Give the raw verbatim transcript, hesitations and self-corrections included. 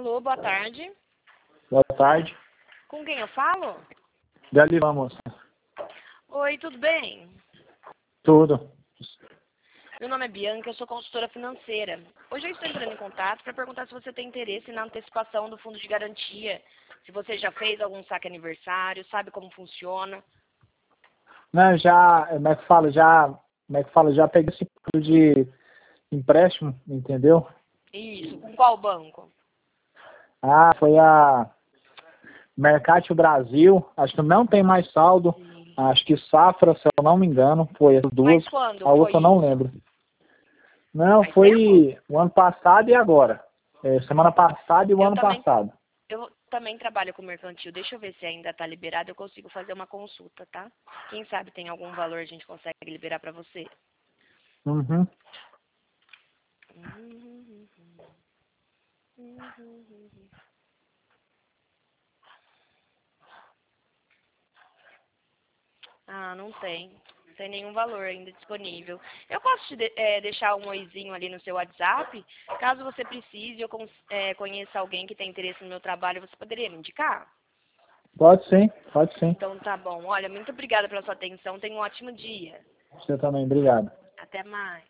Alô, boa tarde. Boa tarde. Com quem eu falo? Galivan, moça. Oi, tudo bem? Tudo. Meu nome é Bianca, eu sou consultora financeira. Hoje eu estou entrando em contato para perguntar se você tem interesse na antecipação do fundo de garantia. Se você já fez algum saque aniversário, sabe como funciona. Não, já, como é que fala, já, como é que fala, já peguei esse tipo de empréstimo, entendeu? Isso, com qual banco? Ah, foi a Mercatio Brasil, acho que não tem mais saldo, Sim. acho que Safra, se eu não me engano, foi as duas, Mas quando a foi outra eu não isso? lembro. Não, Faz tempo? foi o ano passado e agora. É, semana passada e o Eu ano também, passado. eu também trabalho com mercantil. Deixa eu ver se ainda está liberado. Eu consigo fazer uma consulta, tá? Quem sabe tem algum valor a gente consegue liberar para você. Uhum. Ah, não tem. Não tem nenhum valor ainda disponível. Eu posso te de- eh, deixar um oizinho ali no seu WhatsApp. Caso você precise ou cons- eh, conheça alguém que tem interesse no meu trabalho, você poderia me indicar? Pode sim, pode sim. Então tá bom. Olha, muito obrigada pela sua atenção. Tenha um ótimo dia. Você também, obrigado. Até mais.